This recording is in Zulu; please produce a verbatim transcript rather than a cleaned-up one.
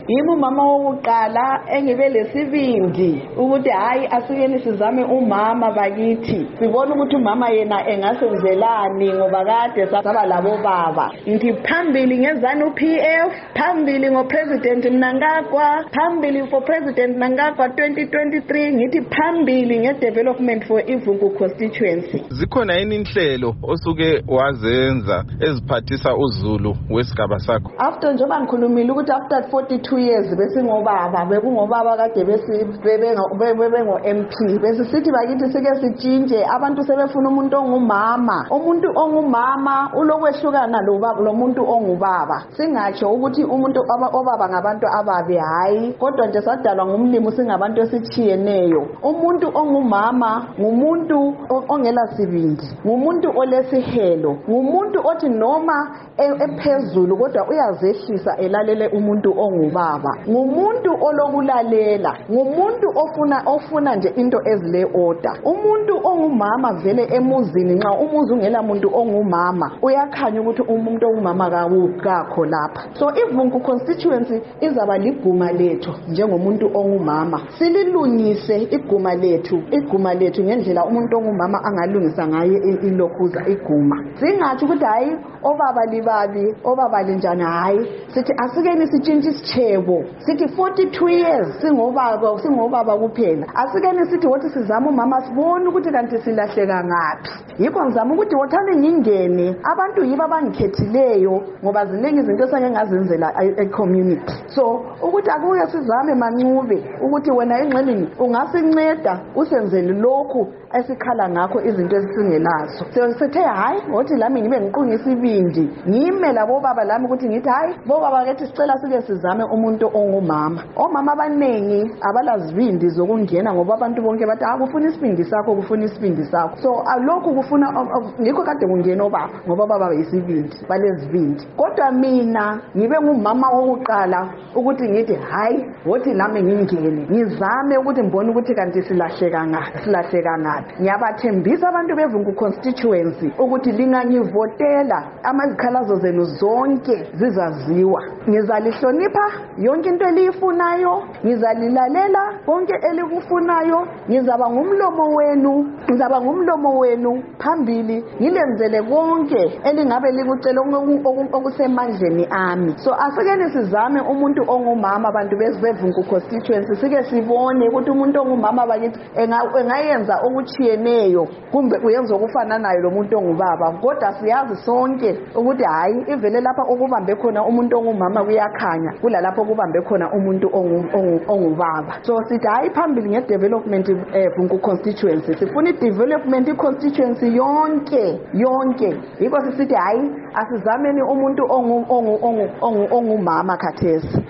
Yimi umama wokuqala engibe lesibindi ukuthi hayi asikeni sizame umama bakithi. Sibona ukuthi umama yena engasenzelani ngoba kade saba labo baba. Ngithi phambili ngezanu P F, phambili ngo President Mnangagwa, phambili for President Mnangagwa twenty twenty-three, ngithi phambili nge development for Ivungu constituency. Zikhona yini inhlelo osuke wazenza eziphathisa uZulu wesigaba sakho? After njoba ngikhulumile ukuthi after forty-two years besingobaba bekungobaba kade bebengo M P besisithi bakithi sike sitshintshe abantu sebefuna umuntu ongumama umuntu ongumama ulokwehlukana lo muntu ongubaba singatsho ukuthi umuntu obaba ngabantu ababi hayi kodwa nje sadalwa ngumlimo singabantu esichiyeneyo umuntu ongumama ngumuntu ongela sibindi ngumuntu olesihelo ngumuntu othi noma ephezulu kodwa uyazehlisa elalele umuntu ongubaba ngumuntu olokulalela ngumuntu ofuna ofuna nje into ezile order umuntu ongumama vele emuzini nxa umuzi ungela muntu ongumama uyakhanya ukuthi umuntu ongumama kakho lapha so Ivungu constituency izaba liguma lethu njengomuntu ongumama sililungise iguma lethu iguma lethu ngendlela umuntu ongumama angalungisa ngaye ilokhuza iguma singathi ukuthi hayi obaba libabi obaba linjani hayi sithi asikeni sitshintshe isichebo sithi forty-two years singobaba singobaba kuphela asikeni sithi wothi sizama umama sibone ukuthi kanti silahleka ngapi yikho ngizama ukuthi wothane ngingene abantu yiba abangikhethileyo ngoba ziningi izinto esake ngazenzela e-community so ukuthi akuye sizame mancube ukuthi wena engxelini ungasinceda usenzele lokhu esikhala ngakho izinto ezisingelazo so sithe hayi wothi lami ngibe ngiqungisa ibindi ngime labo baba lami ukuthi ngithi hayi bo baba kethi sicela sike sizame umuntu ongumama omama abanengi abalazibindi zokungena ngoba abantu bonke bathi akufuna isibindi sakho kufuna isibindi sakho so lokhu kufuna ngikho kade kungena obaba ngoba baba bayisibindi balezibindi kodwa mina ngibe ngumama wokuqala ukuthi ngithi hayi wothi nami ngingene ngizame ukuthi ngibone ukuthi kanti silahleka ngapi silahleka ngapi ngiyabathembisa abantu beVungu constituency ukuthi lingangivotela amazikhalazo zenu zonke zizaziwa ngizalihlonipha yonke into eliyifunayo ngizalilalela konke elikufunayo ngizaba ngumlomo wenu ngizaba ngumlomo wenu phambili ngilenzele konke elingabe likucela okusemandleni ami so asikeni sizame umuntu ongumama abantu beVungu constituency sike sibone ukuthi umuntu ongumama bakithi engayenza okuchiyeneyo kumbe uyenza okufananayo lo muntu ongubaba kodwa siyazi sonke ukuthi hayi ivele lapha okubambe khona umuntu ongumama kuyakhanya kulalapho okubambe khona umuntu ongubaba so sithi hayi phambili nge development eVungu constituency sifuna i-development i-constituency yonke yonke yikho sisithi hayi asizameni umuntu ongumama khathesi.